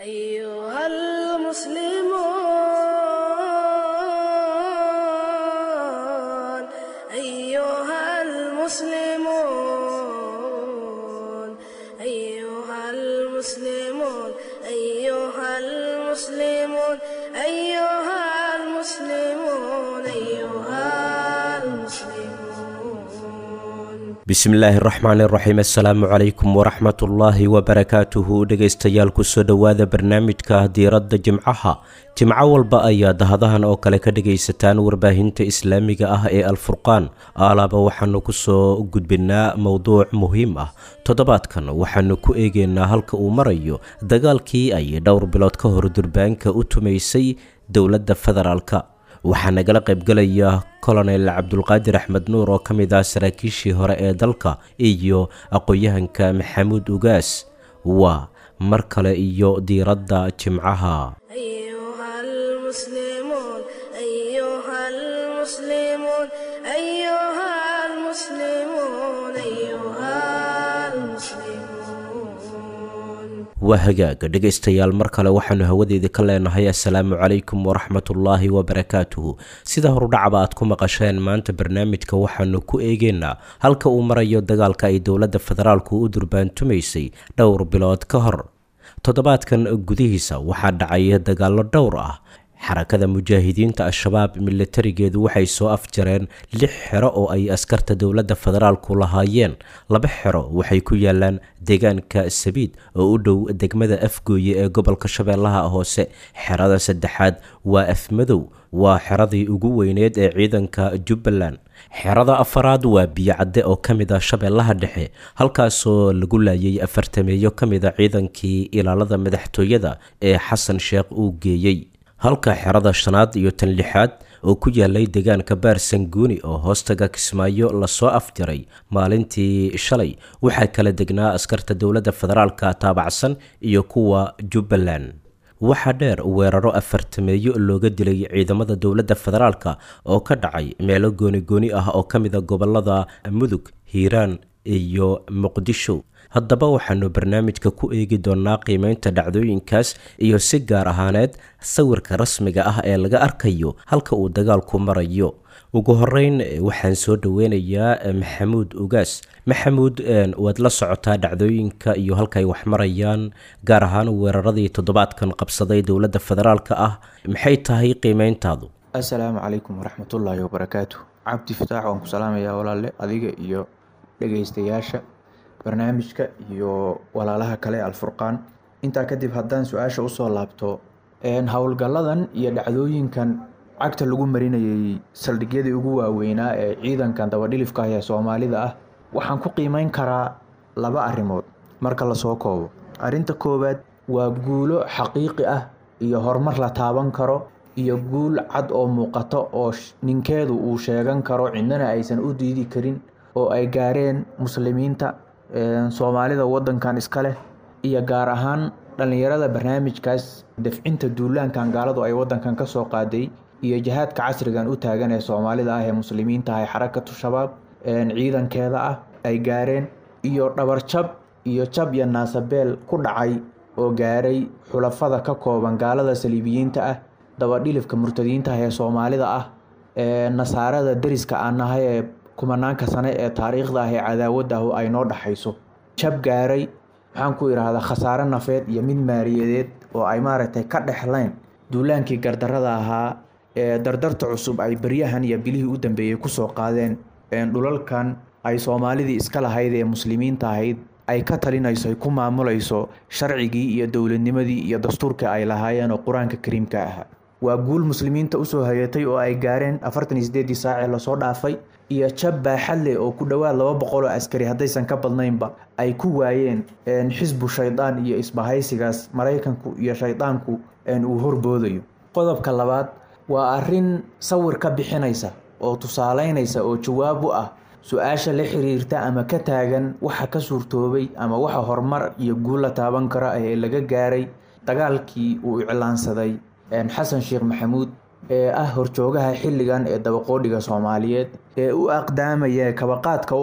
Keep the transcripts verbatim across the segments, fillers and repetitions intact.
أيها المسلمون أيها المسلمون أيها المسلمون أيها المسلمون أيها المسلمون أيها المسلمون bismillaahi raxmaani raxiim assalaamu calaykum waraxmatullaahi wabarakaatuhu dhegaystayaal kusoo dhowaada barnaamijka diiradda jimcaha jimco walba ayaa dahadahan oo kale ka dhagaysataan warbaahinta islaamiga ah ee alfurqaan aalaaba waxaanu kusoo gudbinaa mowduuc muhiim ah toddobaadkan waxaanu ku eegeynaa halka uu marayo dagaalkii ay dhowr bilood ka hor durbaanka u tumaysay dowladda federaalka waxaa nagala qaybgalaya colonel cabdulqaadir axmed nuur oo ka mid ah saraakiishii hore ee dalka iyo aqoon-yahanka maxamuud ugaas waa mar kale iyo diiradda jimcaha أيها المسلمون أيها المسلمون أيها المسلمون أيها المسلمون waa hagaaga dhegaystayaal mar kale waxaanu hawadeeda ka leenahay assalaamu calaykum waraxmatullaahi wabarakaatuhu sida horudhacba aad ku maqasheen maanta barnaamijka waxaanu ku eegeynaa halka uu marayo dagaalka ay dowladda federaalku u durbaantumaysay dhowr bilood ka hor toddobaadkan gudihiisa waxaa dhacaya dagaallo dhowr ah xarakada mujaahidiinta al-shabaab milatarigeedu waxay soo afjareen lix xero oo ay askarta dowladda federaalku lahaayeen laba xero waxay ku yaalaan deegaanka sabiid oo u dhow degmada afgooye ee gobolka shabeellaha hoose xerada saddexaad waa afmadow waa xeradii ugu weyneed ee ciidanka jubbaland xerada afaraad waa biyocadde oo ka mid ah shabeellaha dhexe halkaasoo lagu laayay afartameeyo ka mid a ciidankii ilaalada madaxtooyada ee xasan sheekh uu geeyey halka xerada shanaad iyo tan lixaad oo ku yaalay deegaanka baarsanguuni oo hoostaga kismaayo lasoo afjaray maalintii shalay waxaa kala degnaa askarta dowladda federaalka taabacsan iyo kuwa jubbaland waxaa dheer weeraro afartameeyo looga dilay ciidamada dowladda federaalka oo ka dhacay meelo gooni-gooni ah oo ka mid a gobolada mudug hiiraan iyo muqdisho haddaba waxaanu barnaamijka ku eegi doonaa qiimeynta dhacdooyinkaas iyo si gaar ahaaneed sawirka rasmiga ah ee laga arkayo halka uu dagaalku marayo ugu horeyn waxaan soo dhaweynayaa maxamuud ugaas maxamuud waad la socotaa dhacdooyinka iyo halkaay wax marayaan gaar ahaan weeraradii toddobaadkan qabsaday dowladda federaalka ah maxay tahay qiimeyntaadu assalaamu calaykum waraxmatullaahi wabarakaatu cabdi fataax waan ku salaamayaa walaale adiga iyo dhegaystayaasha barnaamijka iyo walaalaha kale alfurqaan intaa kadib haddaan su-aasha usoo laabto howlgalladan iyo dhacdooyinkan cagta lagu marinayay saldhigyadii ugu waaweynaa ee ciidankan dabadhilifka ah ee soomaalida ah waxaan ku qiimeyn karaa laba arrimood marka lasoo koobo arrinta koowaad waa guulo xaqiiqi ah iyo horumar la taaban karo iyo guul cad oo muuqato oo ninkeedu uu sheegan karo cidnana aysan u diidi karin oo ay gaareen muslimiinta soomaalida wadankan iska leh iyo gaar ahaan dhallinyarada barnaamijkaas dafcinta duulaankan gaaladu ay wadankan ka soo qaaday iyo jihaadka casrigan u taagan ee soomaalida ah ee muslimiinta ah ee xarakatu shabaab ciidankeeda ah ay gaareen iyo dhabarjab iyo jab iyo naasabeel ku dhacay oo gaaray xulafada ka kooban gaalada saliibiyiinta ah dabadhilifka murtadiinta ah ee soomaalida ah ee nasaarada deriska aan nahay ee kumanaanka sane ee taariikhda ah ee cadaawadda ah ay noo dhaxayso jab gaaray maxaan ku idhaahdaa khasaare nafeed iyo mid maaliyadeed oo ay maaragtay ka dhexleen duulaankii gardarada ahaa ee dardarta cusub ay beryahan iyo bilihii u dambeeyey kusoo qaadeen dhulalkan ay soomaalidii iska lahayd ee muslimiinta ahayd ay ka talinayso ay ku maamulayso sharcigii iyo dowladnimadii iyo dastuurkii ay lahaayeen oo qur-aanka kariimka ahaa waa guul muslimiinta usoo hayatay oo ay gaareen afartan iyo sideedii saacee lasoo dhaafay iyo jab baaxad leh oo ku dhowaad laba boqol oo askari haddaysan ka badnaynba ay ku waayeen xisbu shaydaan iyo isbahaysigaas maraykanku iyo shaydaanku uu horboodayo qodobka labaad waa arrin sawir ka bixinaysa oo tusaaleynaysa oo jawaab u ah su-aasha la xiriirta ama ka taagan waxa ka suurtoobay ama waxa horumar iyo guul la taaban kara ee laga gaaray dagaalkii uu iclaansaday xasan sheekh maxamuud ee ah horjoogaha xilligan ee dabaqoodhiga Soomaaliyeed ee u aqdaamaya kabaqaadka u ah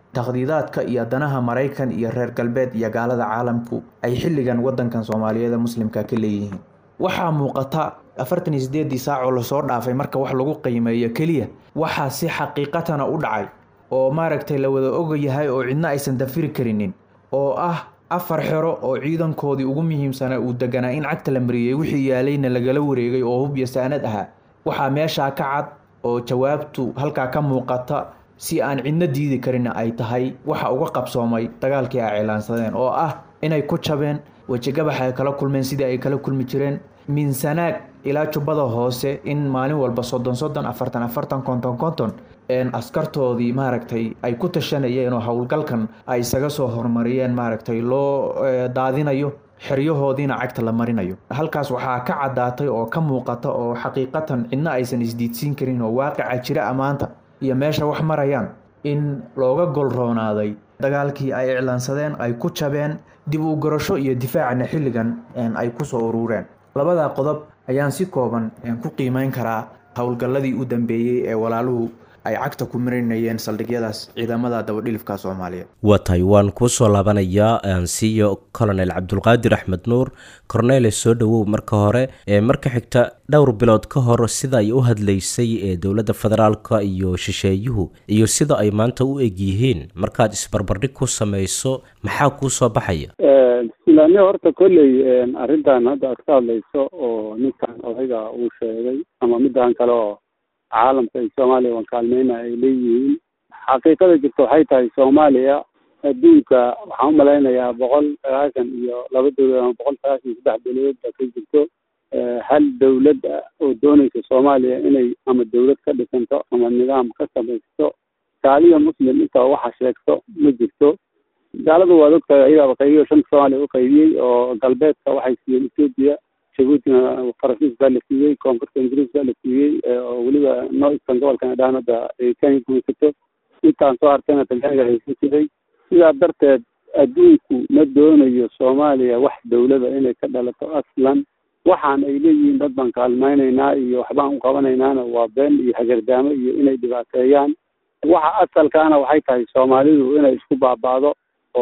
taqdiidaadka iyo danaha Maraykan iyo reer galbeed iyo gaalada caalamku ay xilligan wadankan Soomaaliyeed muslimka ka leeyihiin. waxaa muuqata afartan iyo sideed saac oo la soo dhaafay marka wax lagu qiimeeyo kaliya waxa si xaqiiqatan u dhacay oo maaragtay la wada og yahay oo cidna aysan dafiri karinin oo ah afar xero oo ciidankoodii ugu muhiimsanaa uu deganaa in cagta la mariyay wixii yaalayna lagala wareegay oo hub iyo saanad ah. waxaa meesha ka cad oo jawaabtu halka ka muuqata si aan cidna diidi karin ay tahay waxa uga qabsoomay dagaalkii ay cilaansadeen oo ah inay ku jabeen wajigabax ay kala kulmeen sidii ay kala kulmi jireen min sanaag ilaa Jubbada Hoose in maalin walba soddon soddon afartan afartan konton konton een askartoodii maaragtay ay ku tashanayeen oo hawlgalkan ay isaga soo hormariyeen maaragtay loo daadinayo xiriyahoodiina cagta la marinayo. halkaas waxaa ka cadaatay oo ka muuqata oo xaqiiqatan cidna aysan isdiidsiin karin oo waaqica jira amaanta iyo meesha wax marayaan in looga gol roonaaday dagaalkii ay iclaansadeen ay ku jabeen dib u garasho iyo difaacna xilligan ay ku soo urureen. labada qodob ayaan si kooban ku qiimeyn karaa hawlgalladii u dambeeyay ee walaaluhu ay cagta ku marinayeen saldhigyadaas ciidamada dabadhilifka Soomaaliya. waa tahay waan ku soo laabanayaa ansiyo Colonel Cabdulqaadir Axmed Nuur. Colonel soo dhawow marka hore ee marka xigta dhowr bilood ka hor sida ay u hadlaysay ee dawladda federaalka iyo shisheeyuhu iyo sida ay maanta u eg yihiin markaad isbarbardhig ku samayso maxaa ku soo baxaya? Islaani horta kolley arrintan hadda aad ka hadlayso oo ninkan odayga uu sheegay ama midaan kale oo caalamka iyo Soomaaliya waan kaalmeynaa ay leeyihiin. xaqiiqada jirta waxay tahay Soomaaliya adduunka waxaan u malaynayaa boqol sagaashan iyo laba dowlad ama boqol sagaashan iyo saddex dowladood ka jirto hal dowlad oo doonaysa Soomaaliya inay ama dowlad ka dhisanto ama nidaam ka samaysto gaaliya muslim inta waxa sheegto ma jirto. gaaladu waa dadka ayaga qaybiyo shan Soomaaliya u qaybiyay oo galbeedka waxay siiyeen Ethiopia Djibouti Faransiis baa la siiyey koonfurta Ingiriis baa la siiyey oo weliba Northern gobolkan dhaanada ay ka guursato intaan soo hartayna Talyaaniga ay siiyay. sidaa darteed adduunku ma doonayo Soomaaliya wax dowladda inay ka dhalato aslan. waxaan ay leeyihiin dad baan kaalmaynaynaa iyo waxbaan u qabanaynaana waa been iyo hagardaamo iyo inay dhibaateeyaan. waxa asalkaana waxay tahay Soomaalidu inay isku baabaado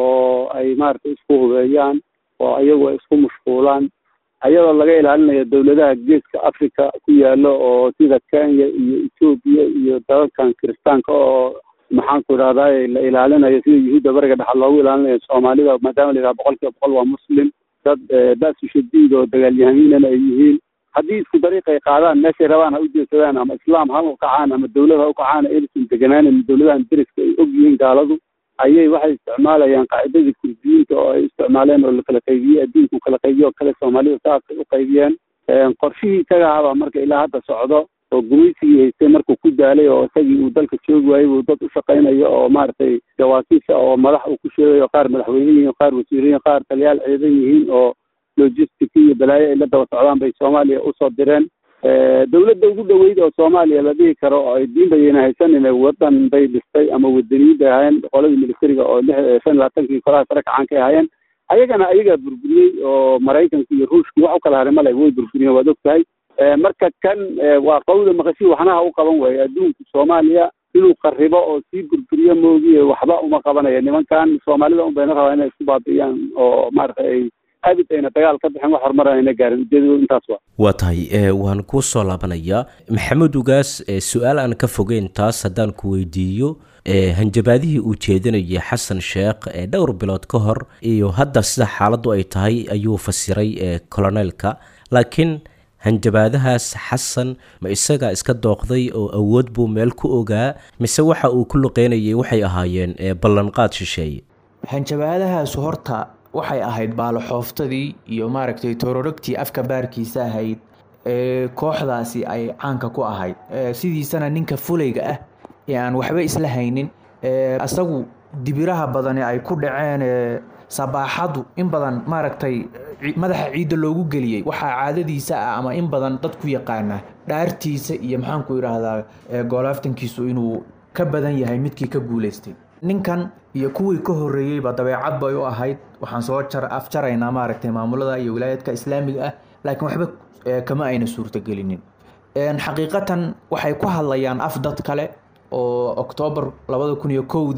oo ay maartay isku hubeeyaan oo ayagu isku mashquulaan ayadoo laga ilaalinayo dawladaha geeska Afrika ku yaalo oo sida Kenya iyo Ethiopia iyo dalalkan Kiristaanka oo maxaan ku raadayay la ilaalinayo sida Yuhuudda bariga dhaxal loogu ilaalinayo Soomaalida maadaama la boqolkiiba boqol waa muslim dad daasi shadiid oo dagaalyahanina ay yihiin. haddii isku dariiq ay qaadaan meeshay rabaan ha u jeedsadaan ama islaam ha u kacaan ama dawlad ha u kacaan aysan deganaanin dawladahan dariska ay og yihiin gaaladu ayay waxay isticmaalayaan qaacidadii kurdiyiinta oo ay isticmaaleen oo la kala qaybiyey adduunku kala qaybiyo kale Soomaalida saasay u qaybiyeen. qorshihii isaga ahaa marka ilaa hadda socdo oo gumaysigii haystay markuu ku daalay oo isagii uu dalka joogi waayay uu dad u shaqaynayo oo maaragtay jawaasiisa oo madax uu ku sheegayo qaar madaxweyne yihiin qaar wasiiriin qaar taliyaal ciidan yihiin oo logistic iyo balaayo ay la daba socdaan bay Soomaaliya u soo direen. dawladda ugu dhaweyd oo Soomaaliya la dhihi karo oo ay diin bayna haysanin wadan bay dhistay ama wadaniid ahayn qoladii militariga oo shan iyo labaatankii kolaha sare kacan ka ahaayeen ayagana ayaga burburiyey oo Maraykanka iyo Ruushka wax u kala haray malay way burburiyeen waad ogtahay. marka kan waa qowda maqashii waxna u qaban way adduunka Soomaaliya inuu qaribo oo si burburiyo moogiye waxba uma qabanayo nimankan Soomaalida u bayna rabaan inay isku baabiyaan oo maartay abidayna dagaal ka bixin wax hormarayna gaarin ujeedadu intaas waa. waa tahay waan ku soo laabanayaa Maxamed Ugaas su'aal aan ka fogeyn taas haddaan ku weydiiyo hanjabaadihii uu jeedinayay Xasan Sheekh ee dhowr bilood ka hor iyo hadda sida xaaladdu ay tahay ayuu fasiray colonelka laakiin hanjabaadahaas Xasan ma isaga iska dooqday oo awood buu meel ku ogaa mise waxa uu ku luqeynayay waxay ahaayeen ballanqaad shisheeye? hanjabaadahaas horta waxay ahayd baalaxooftadii iyo maaragtay toororogtii afka baarkiisa ahayd ee kooxdaasi ay caanka ku ahayd. sidiisana ninka fulayga ah ee aan waxba isla haynin asagu dibiraha badan ay ku dhaceen sabaaxadu in badan maaragtay madaxa ciida loogu geliyay waxa caadadiisa ah ama in badan dad ku yaqaana dhaartiisa iyo maxaan ku yiraahdaa goolaftankiisu inuu ka badan yahay midkii ka guuleystay. ninkan iyo kuwii ka horeeyay ba dabeecad bay u ahayd waxaan soo jar afjaraynaa maaragtay maamulada iyo wilaayadka islaamiga ah laakiin waxba kama ayna suurta gelinin. een xaqiiqatan waxay ku hadlayaan af dad kale oo October laba kun iyo kow dii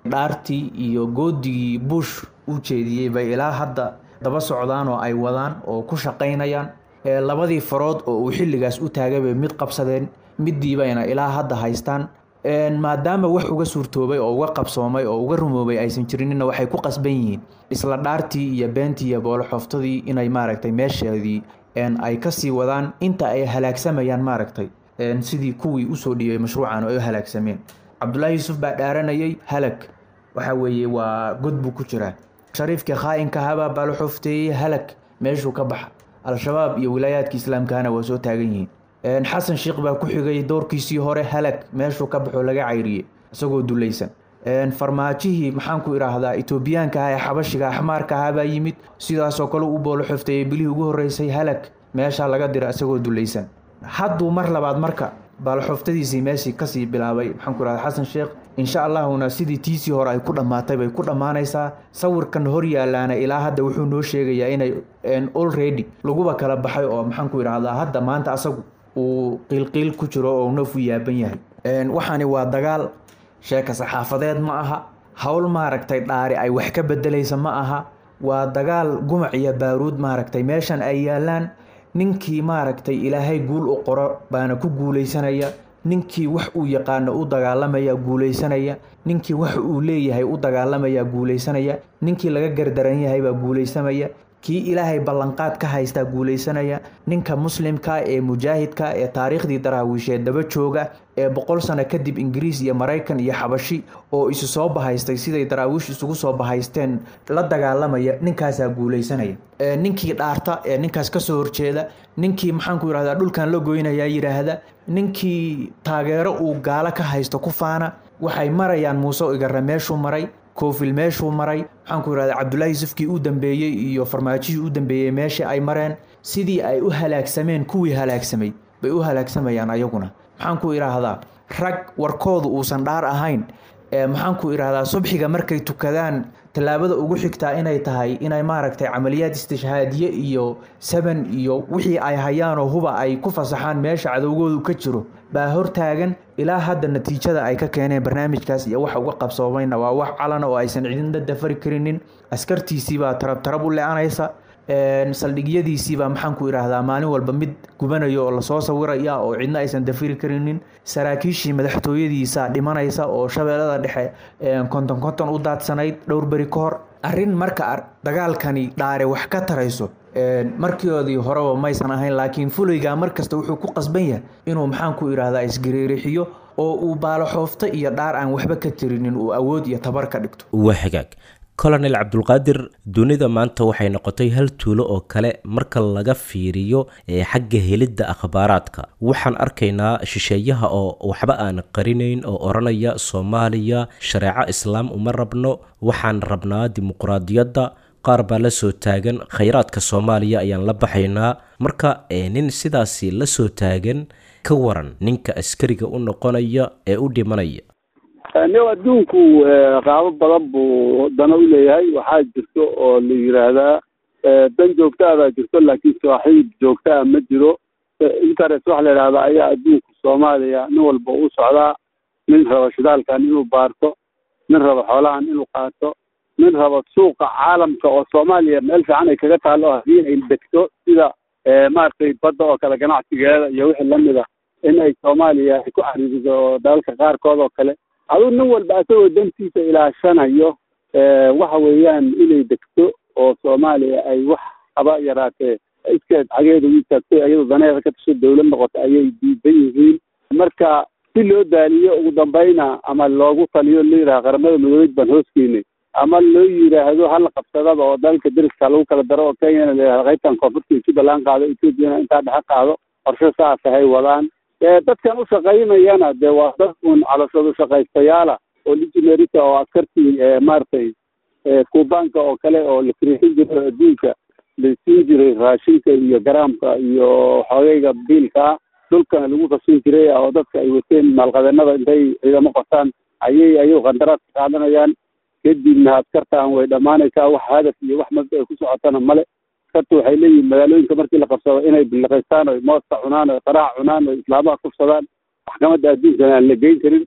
dhaartii iyo goodigii bush u jeediyey bay ilaa hadda daba socdaan oo ay wadaan oo ku shaqaynayaan. labadii farood oo uu xilligaas u taagay bay mid qabsadeen, midiibayna ilaa hadda haystaan. maadaama wax uga suurtoobay oo uga qabsoomay oo uga rumoobay aysan jirinna waxay ku qasban yihiin isla dhaartii iyo beentii iyo booloxoftadii inay maaragtay meesheedii ay kasii wadaan inta ay halaagsamayaan maaragtay sidii kuwii usoo dhiibay mashruucan oo ay halaagsameen. cabdullaahi yuusuf baa dhaaranayay halag, waxa weeye waa god buu ku jiraa. shariifkii khaa'inka ahaa baa la xofteeyey halag, meeshuu ka baxa. al-shabaab iyo wilaayaadka islaamkahana waa soo taagan yihiin. xasan sheekh baa ku xigay doorkiisii hore halag, meeshuu ka baxo laga cayriyey isagoo dulaysan. farmaajihii maxaan ku idhaahdaa etoobiyaanka ah ee xabashiga axmaarka ahaa baa yimid, sidaasoo kale u boolo xofteeyey bilihii ugu horreysay halag, meeshaa laga dira isagoo dulaysan. hadduu mar labaad marka baaloxoftadiisii meeshii kasii bilaabay maxaan ku idhahdaa xasan sheekh, insha allahuna sidii tiisii hore ay ku dhammaatay bay ku dhammaanaysaa. sawirkan hor yaalaana ilaa hadda wuxuu noo sheegayaa inay already laguba kala baxay oo maxaan ku idhaahdaa hadda maanta asagu uu qiilqiil ku jiro oo noof u yaaban yahay. waxaani waa dagaal, sheeka saxaafadeed ma aha, hawl maaragtay dhaari ay wax ka bedelaysa ma aha, waa dagaal gumac iyo baaruud maaragtay meeshan ay yaalaan. ninkii maaragtay ilaahay guul u qoro baana ku guulaysanaya, ninkii wax uu yaqaano u dagaalamaya guulaysanaya, ninkii wax uu leeyahay u dagaalamaya guulaysanaya, ninkii laga gardaran yahay baa guulaysamaya, kii ilaahay ballanqaad ka haystaa guulaysanaya. ninka muslimka ee mujaahidka ee taariikhdii daraawiisheed daba jooga ee boqol sano kadib ingiriis iyo maraykan iyo xabashi oo isu soo bahaystay siday daraawiish isugu soo bahaysteen la dagaalamaya, ninkaasaa guulaysanaya. ninkii dhaarta ee ninkaas ka soo horjeeda, ninkii maxaan ku idhahdaa dhulkan la goynayaa yidhaahda, ninkii taageero uu gaalo ka haysto ku faana, waxay marayaan muuse igara meeshuu maray, koofil meeshuu maray, maxaan ku idhahdaa cabdullaahi yuusufkii u dambeeyey iyo farmaajihii u dambeeyey meeshii ay mareen. sidii ay u halaagsameen kuwii halaagsamay bay u halaagsamayaan ayaguna. maxaan ku idhaahdaa rag warkoodu uusan dhaar ahayn, maxaan ku idhaahdaa subxiga markay tukadaan tallaabada ugu xigtaa inay tahay inay maaragtay camaliyaad istishhaadiye iyo saban iyo wixii ay hayaanoo huba ay ku fasaxaan meesha cadowgoodu ka jiro baa hortaagan. ilaa hadda natiijada ay ka keeneen barnaamijkaas iyo waxa uga qabsoomayna waa wax calana oo aysan cidina dafari karinin. askartiisiibaa tarab tarab u le-anaysa, saldhigyadiisiibaa maxaan ku idhaahdaa maalin walba mid gubanayo oo lasoo sawiraya oo cidna aysan dafiri karinin. saraakiishii madaxtooyadiisa dhimanaysa oo shabeellada dhexe konton konton u daadsanayd dhowr beri ka hor. arrin marka dagaalkani dhaare wax ka tarayso markiioodii horeba maysan ahayn, laakiin fulaygaa markasta wuxuu ku qasban yahay inuu maxaan ku idhaahdaa isgariirixiyo oo uu baaloxoofto iyo dhaar aan waxba ka tirinin uu awood iyo tabar ka dhigto. waa hagaag. colonel cabdulqaadir, dunida maanta waxay noqotay hal tuulo oo kale marka laga fiiriyo xagga helidda akhbaaraadka. waxaan arkaynaa shisheeyaha oo waxba aan qarinayn oo oranaya soomaaliya shareeco islaam uma rabno, waxaan rabnaa dimuqraadiyadda. qaar baa la soo taagan khayraadka soomaaliya ayaan la baxaynaa. marka nin sidaasi la soo taagan, ka waran ninka askariga u noqonaya ee u dhimanaya. nin adduunku qaabo badan buu dana u leeyahay. waxaa jirto oo la yiraahdaa dan joogtaa baa jirto, laakiin saaxiib joogtaa ma jiro. interest waxa la yidhahdaa ayaa adduunka soomaaliya nin walba u socdaa. nin raba shidaalkan inuu baarto, nin raba xoolahan inuu qaato, nin raba suuqa caalamka oo soomaaliya meel fiican ay kaga taalo haddii ay degto sida maaragtay badda oo kale ganacsigeeda iyo wixii lamida in ay soomaaliya ay ku cariiriso dalalka qaarkood oo kale. aduu nin walba asagoo dantiisa ilaashanayo waxa weeyaan inay degto oo soomaaliya ay wax haba yaraatee iskeed xageeda u istaagto iyadoo daneeda ka tasho dawlad noqoto ayay diidan yihiin. marka si loo daaliyo ugu dambayna ama loogu taliyo la yidhaha qaramada midoobeed baan hooskeynay, ama loo yidhaahdo hala qabsadaba oo dalka deriska lagu kala daro oo kenyana la yidhahdo qaybtan koonfurta jubbaland qaado, ethoopiana intaa dhexe qaado. qorshe saas ahay wadaan. dadkan u shaqaynayana dee waa dad un calashadu shaqaystayaala oo lijimerita oo askartii maaragtay kuubaanka oo kale oo la firiixin jiray adduunka la siin jiray raashinka iyo garaamka iyo xoogayga biilka dhulkana lagu qasin jiray oo dadka ay wateen maalqabeennada intay ciidamo qortaan ayay ayuu qandaraadka qaadanayaan. kadibna askartaan way dhammaanaysaa, wax hadaf iyo wax mabda ay ku socotana male. askarta waxay leeyihiin magaalooyinka markii la qabsado inay biliqaystaan o mooska cunaan o qaraac cunaan o islaamaha kufsadaan. maxkamadda adduunkana aan la geyn karin.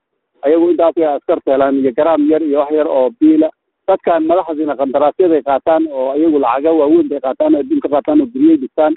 ayagu intaas ay askarta helaan iyo garaam yar iyo wax yar oo biila dadkan madaxdiina qandaraasyada ay qaataan oo ayagu lacaga waaweyn bay qaataan oo adduunka qaataan oo guryay dhistaan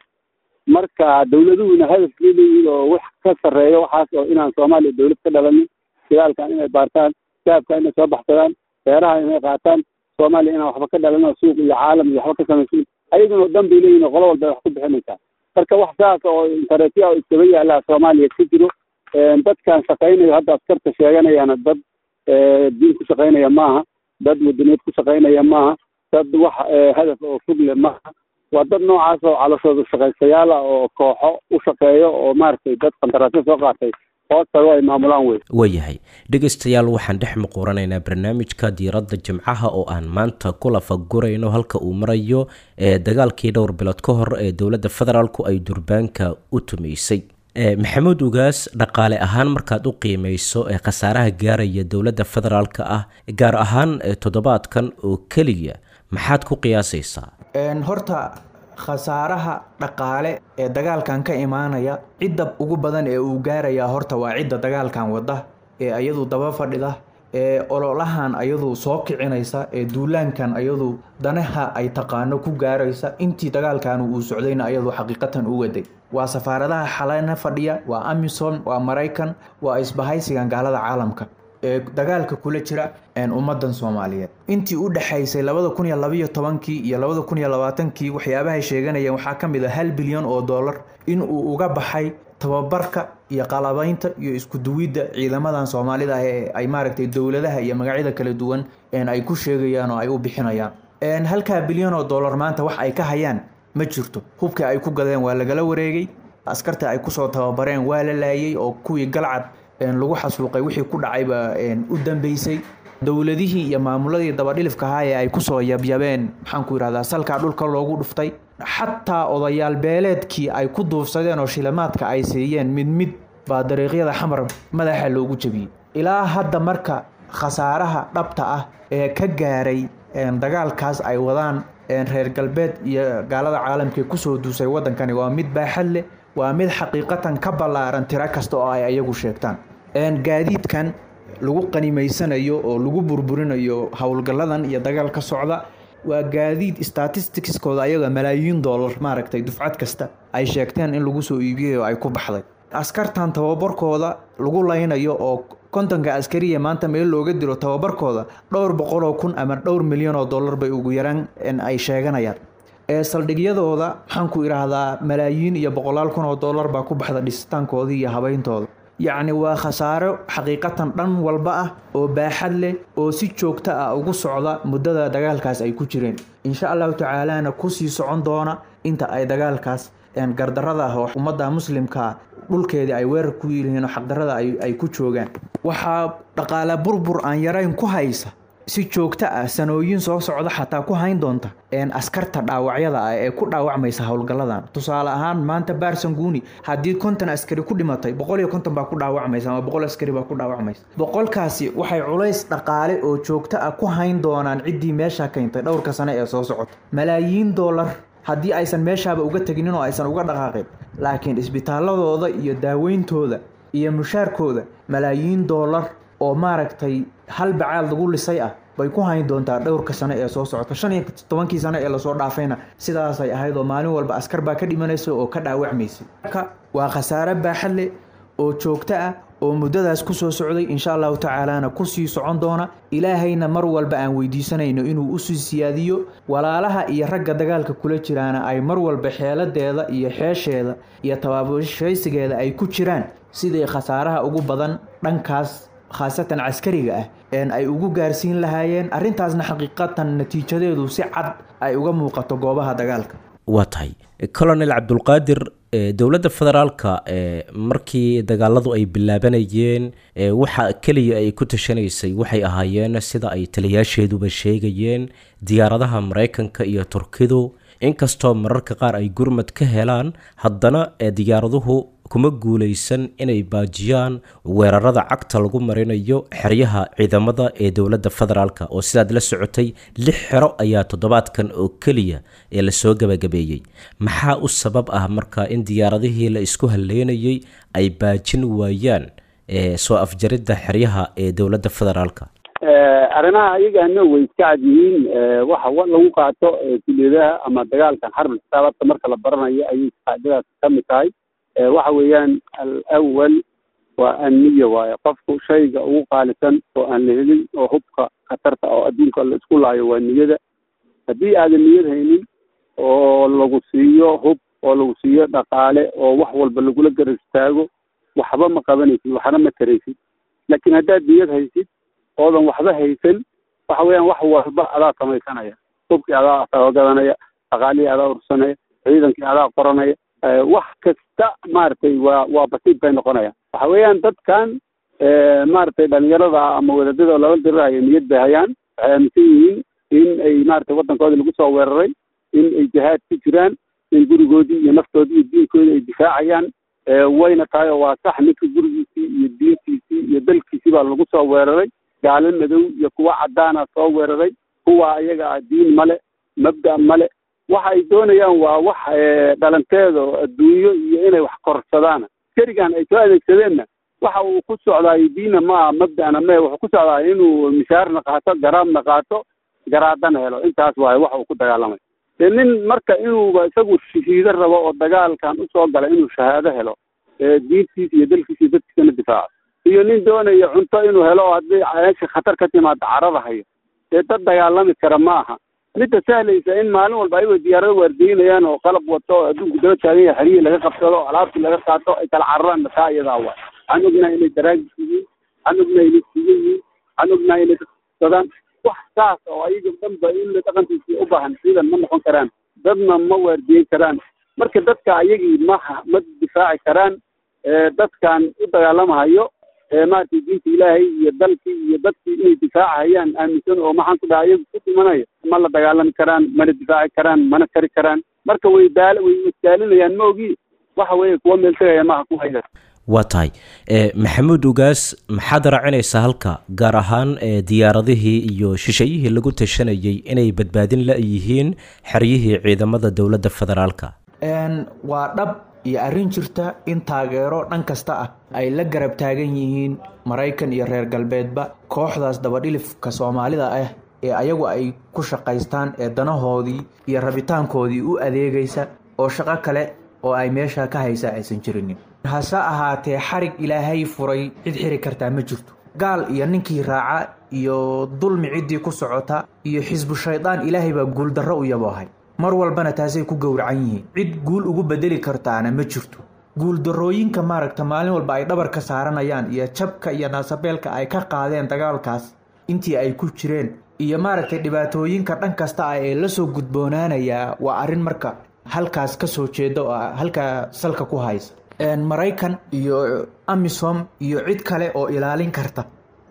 marka dawladuhuna hadafkii leeyihiin oo wax ka sarreeyo waxaas oo inaan soomaaliya dawlad ka dhalanin dagaalkan inay baartaan shaabka inay soo baxsadaan beeraha inay qaataan soomaaliya inaan waxba ka dhalan oo suuq iyo caalam iyo waxba ka samaysin ayaguna oo dhan bay leeyihin oo qolo walba ay wax ku bixinaysaa marka wax saas oo interetiya oo iskaba yaallaa soomaaliya ka jiro dadkan shaqaynayo hadda askarta sheeganayaana dad diin ku shaqaynaya maaha dad wadaniyeed ku shaqaynaya maaha dad wax hadaf oo fog leh maaha waa dad noocaas oo calashooda shaqaystayaal ah oo kooxo u shaqeeyo oo maaragtay dad qandaraasyo soo qaatay hoostaga ay maamulaan wey waayahay dhegaystayaal waxaan dhex muquuranaynaa barnaamijka diiradda jimcaha oo aan maanta ku lafagurayno halka uu marayo ee dagaalkii dhowr bilood ka hor ee dowladda federaalku ay durbaanka u tumaysay maxamuud ugaas dhaqaale ahaan markaad u qiimeyso ee khasaaraha gaaraya dowladda federaalka ah gaar ahaan toddobaadkan oo keliya maxaad ku qiyaasaysaa horta khasaaraha dhaqaale ee dagaalkan ka imaanaya cidda ugu badan ee uu gaarayaa horta waa cidda dagaalkan wada ee ayadu daba fadhida ee ololahan ayadu soo kicinaysa ee duulaankan ayadu danaha ay taqaano ku gaaraysa intii dagaalkan uu socdayna ayadu xaqiiqatan u waday waa safaaradaha xalayna fadhiya waa amisom waa maraykan waa isbahaysigan gaalada caalamka ee dagaalka kula jira een ummadan Soomaaliyeed intii u dhaxaysay labada kun iyo laba iyo tobankii iyo labada kun iyo labaatankii waxyaabaha sheeganayeen waxa kamid ah hal bilyan oo dollar in uu uga baxay tababarka iyo qalabaynta iyo isku duwidda ciidamadan Soomaalida ee ay maaragtay dawladaha iyo magacyada kala duwan een ay ku sheegayaan oo ay u bixinayaan een halka bilyan oo dollar maanta wax ay ka hayaan ma jirto hubka ay ku gadeen waa laga wareegay askarta ay ku soo tababareen waa la laayay oo kuwii galcad een lagu xasuuqay wixii ku dhacayba een u dambeysay dawladihii iyo maamuladii daba dhilifka ahaa ay ku soo yabyabeen maxaan ku yiraahdaa salka dhulka loogu dhuftay xataa odayaal beeleedkii ay ku duufsadeen oo shilamaadka ay siiyeen mid mid baa dariiqyada xamar madaxa loogu jabiyay ilaa hadda marka khasaaraha dhabta ah ee ka gaaray een dagaalkaas ay wadaan een reer galbeed iyo gaalada caalamka ku soo duusay wadankani waa mid baaxad leh waa mid xaqiiqatan ka balaaran tira kasta oo ay ayagu sheegtaan een gaadiidkan lagu qaniimeysanayo oo lagu burburinayo hawlgaladan iyo dagaalka socda waa gaadiid statistics-kooda ayaga malaayiin dollar maaragtay dufcad kasta ay sheegteen in lagu soo iibiyo ay ku baxday askartan tababarkooda lagu laynayo oo kontonka askariya maanta meel looga diro tababarkooda dhowr boqol oo kun ama dhowr milyan oo dollar bay ugu yaraan in ay sheeganayaan ee saldhigyadooda waxaan ku iraahdaa malaayiin iyo boqolaal kun oo dollar baa ku baxda dhisitaankooda iyo habayntooda yacni waa khasaaro xaqiiqatan dhan walba ah oo baaxad leh oo si joogto ah ugu socda muddada dagaalkaas ay ku jireen insha Allah ta'ala ku sii socon doona inta ay dagaalkaas een gardarada ah oo ummadda muslimka dhulkeedii ay weerar ku yihiin oo xaqdarada ay ay ku joogaan waxa dhaqaale burbur aan yarayn ku haysa si joogto ah sanooyin soo socda xataa ku hayn doonta een askarta dhaawacyada ah ee ku dhaawacmaysa hawlgaladan tusaale ahaan maanta Baarsanguuni hadii konton askari ku dhimatay boqol iyo konton baa ku dhaawacmaysa ama boqol askari baa ku dhaawacmaysa boqolkaasi waxay culays dhaqaale oo joogto ah ku hayn doonaan cidii meesha keentay dhowrka sano ee soo socota malaayiin dollar hadii aysan meeshaaba uga tagin oo aysan uga dhaqaaqin laakiin isbitaaladooda iyo daaweyntooda iyo mushaarkooda malaayiin dollar oo maaragtay hal bacaal lagu lisay ah bay ku hayn doontaa dhowrka sano ee soo socota shan iyo toban sano ee la soo dhaafayna sidaas ay ahayd oo maalin walba askar baa ka dhimanaysa oo ka dhaawacmaysa waa khasaare baaxad leh oo joogto ah oo muddadaas ku soo socday insha Allah ta'ala ku sii socon doona ilaahayna mar walba aan weydiisanayno inuu u sii siyaadiyo walaalaha iyo ragga dagaalka kula jiraana ay mar walba xeeladeeda iyo xeesheeda iyo tabaabashaysigeeda ay ku jiraan sidii khasaaraha ugu badan dhankaas khaasatan askariga ah een ay ugu gaarsiin lahaayeen arintaasna xaqiiqatan natiijadeedu si cad ay uga muuqato goobaha dagaalka waa tahay colonel Cabdulqaadir dowladda federaalka markii dagaaladu ay bilaabanayeen waxa kaliya ay ku tashanaysay waxay ahaayeen sida ay taliyaasheeduba sheegayeen diyaaradaha Mareykanka iyo Turkidu inkastoo mararka qaar ay gurmad ka helaan haddana diyaaraduhu kuma guuleysan inay baajiyaan weerarada cagta lagu marinayo xeryaha ciidamada ee dowladda federaalka oo sidaad la socotay lix xero ayaa toddobaadkan oo kaliya ee la soo gabagabeeyay maxaa u sabab ah marka in diyaaradihii la isku haleynayay ay baajin waayaan soo afjaridda xeryaha ee dowladda federaalka? arrimaha ayagana way iska cad yihiin. waxa lagu qaato kuliyadaha ama dagaalkan xarbul xisaabadka marka la baranayo ayay qaadadaas ka mid tahay. waxa weeyaan alawal waa anniya waaye, qofku shayga ugu qaalisan oo aan la helin oo hubka khatarta oo adduunka la isku laayo waa niyada. haddii aadan niyad haynin oo lagu siiyo hub oo lagu siiyo dhaqaale oo wax walba lagula garab istaago, waxba ma qabanaysid, waxna ma taraysid. laakiin haddaad niyad haysid oodan waxba haysan, waxa weeyaan wax walba adaa samaysanaya. hubkii adaa soo gadanaya, dhaqaalihii adaa ursanaya, ciidankii adaa qoranaya, wax kasta maaragtay waa waa basiib bay noqonaya. waxa weeyaan dadkan maaragtay dhalinyarada ama wadaadada laba diraayo niyad bay hayaan. waxay aaminsan yihiin in ay maaragtay waddankooda lagu soo weeraray, in ay jihaad ku jiraan, in gurigoodii iyo naftoodii iyo diinkoodii ay difaacayaan. wayna tahay oo waa sax, ninka gurigiisii iyo diintiisii iyo dalkiisii baa lagu soo weeraray. gaalo madow iyo kuwa caddaana soo weeraray. kuwa ayaga ah diin male, mabda' male. waxa ay doonayaan waa wax dhalanteeda oo adduunyo iyo inay wax korsadaan. kerigan ay soo adeegsadeenna waxa uu ku socdaay diina ma mabda'na ma wuxuu ku socdaa inuu mishaarna qaato, garaabna qaato, garaadana helo. intaas waaye waxa uu ku dagaalamay. dee nin marka inuuba isagu shahiido rabo oo dagaalkan usoo galay inuu shahaado helo, diintiisa iyo dalkiisa iyo dadkiisana difaaco, iyo nin doonaya cunto inuu helo oo haddii ceesha khatar ka timaado carada hayo, dee dad dagaalami kara ma aha. midda sahlaysa in maalin walba ayagoo diyaarado waardiinayaan oo qalab wato oo adduunku daba taagan yahay, xerihii laga qabsado, alaabtii laga qaato, ay kala cararaan. taa iyadaa waay. waxaan ognahay inay daraagis yihiin, waxaan ognahay inay siga yihiin, waxaan ognahay inay dadsadaan. wax saas oo ayaga dhanba in dhaqankiisii u baahan ciidan ma noqon karaan, dadna ma waardiyen karaan. marka dadka ayagii maha ma difaaci karaan. dadkan u dagaalamahayo maaragtay diinta ilaahay iyo dalkii iyo dadkii inay difaacahayaan aaminsan oo maxaan ku dhaha ayagu ku dhimanayo, ma la dagaalami karaan, mana difaaci karaan, mana kari karaan. marka way daal way isdaalinayaan ma ogi. waxa weeye kuwa meel tegaya maaha ku hayda. waa tahay maxamuud ugaas, maxaad raacinaysaa halka gaar ahaan diyaaradihii iyo shishayihii lagu tashanayay inay badbaadin la-yihiin xeryihii ciidamada dowladda federaalka? waa dhab iyo arrin jirta in taageero dhan kasta ah ay la garab taagan yihiin Maraykan iyo reer galbeedba kooxdaas dabadhilifka Soomaalida ah ee ayagu ay ku shaqaystaan ee danahoodii iyo rabitaankoodii u adeegaysa oo shaqo kale oo ay meesha ka haysa aysan jirin. hase ahaatee xarig ilaahay furay cid xiri kartaa ma jirto. gaal iyo ninkii raaca iyo dulmi ciddii ku socota iyo xisbu shaydaan ilaahay baa guul darro u yaboohay. mar walbana taasay ku gowracan yihiin. cid guul ugu bedeli kartaana ma jirto. guul darrooyinka maaragta maalin walba ay dhabar ka saaranayaan iyo jabka iyo naasabeelka ay ka qaadeen dagaalkaas intii ay ku jireen iyo maaragtay dhibaatooyinka dhan kasta ah ee la soo gudboonaanaya waa arrin marka halkaas ka soo jeeda oo halkaa salka ku haysa. Maraykan iyo Amisom iyo cid kale oo ilaalin karta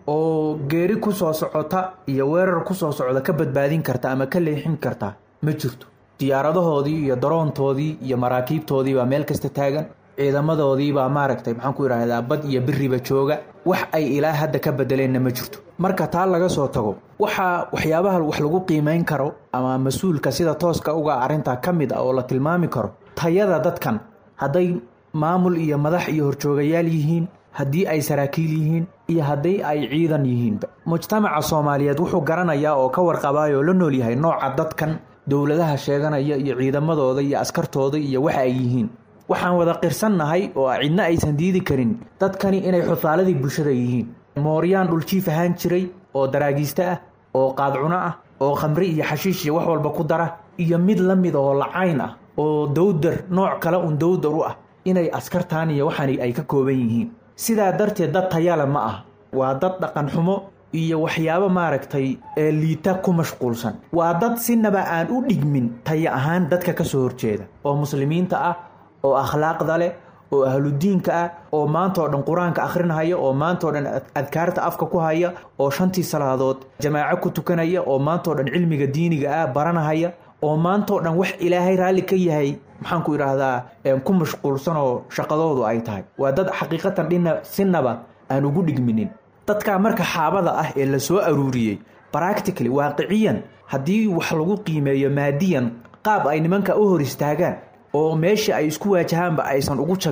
oo geeri ku soo socota iyo weerar ku soo socda ka badbaadin karta ama ka leexin karta ma jirto. diyaaradahoodii iyo daroontoodii iyo maraakiibtoodii baa meel kasta taagan. ciidamadoodii baa maaragtay maxaan ku yiraahdaa bad iyo biriba jooga. wax ay ilaa hadda ka bedeleenna ma jirto. marka taa laga soo tago waxa waxyaabaha wax lagu qiimeyn karo ama mas'uulka sida tooska uga arinta kamid ah oo la tilmaami karo tayada dadkan, haday maamul iyo madax iyo horjoogayaal yihiin, haddii ay saraakiil yihiin iyo haddii ay ciidan yihiin. mujtamaca Soomaaliyeed wuxuu garanayaa oo ka warqabayo la nool yahay nooca dadkan dowladaha sheeganaya iyo ciidamadooda iyo askartooda iyo waxa ay yihiin. waxaan wada qirsannahay oo cidna aysan diidi karin dadkani inay xufaaladii bulshada yihiin. mooryaan dhuljiif ahaan jiray oo daraagiista ah oo qaadcuno ah oo khamri iyo xashiish iyo wax walba ku dara iyo mid la mid oo lacayn ah oo dowdar nooc kale un dowdar u ah inay askartaan iyo waxani ay ka kooban yihiin. sidaa darteed dad tayala ma ah. waa dad dhaqan xumo iyo waxyaabo maaragtay ee liita ku mashquulsan. waa dad sinaba aan u dhigmin tayo ahaan dadka ka soo horjeeda oo muslimiinta ah oo akhlaaqda leh oo ahludiinka ah oo maanta oo dhan quraanka akhrinaya oo maanta oo dhan adkaarta afka ku haya oo shantii salaadood jamaaco ku tukanaya oo maanta oo dhan cilmiga diiniga ah baranaya oo maanta oo dhan wax ilaahay raali ka yahay maxaan ku yiraahdaa ku mashquulsan oo shaqadoodu ay tahay. waa dad xaqiiqatan dhina sinaba aan ugu dhigminin. dadka marka xaabada ah ee la soo aruuriyay practically waaqiciyan haddii wax lagu qiimeeyo maadiyan qaab ay nimanka u hor istaagaan oo meesha ay isku waajahaanba aysan ugu jabin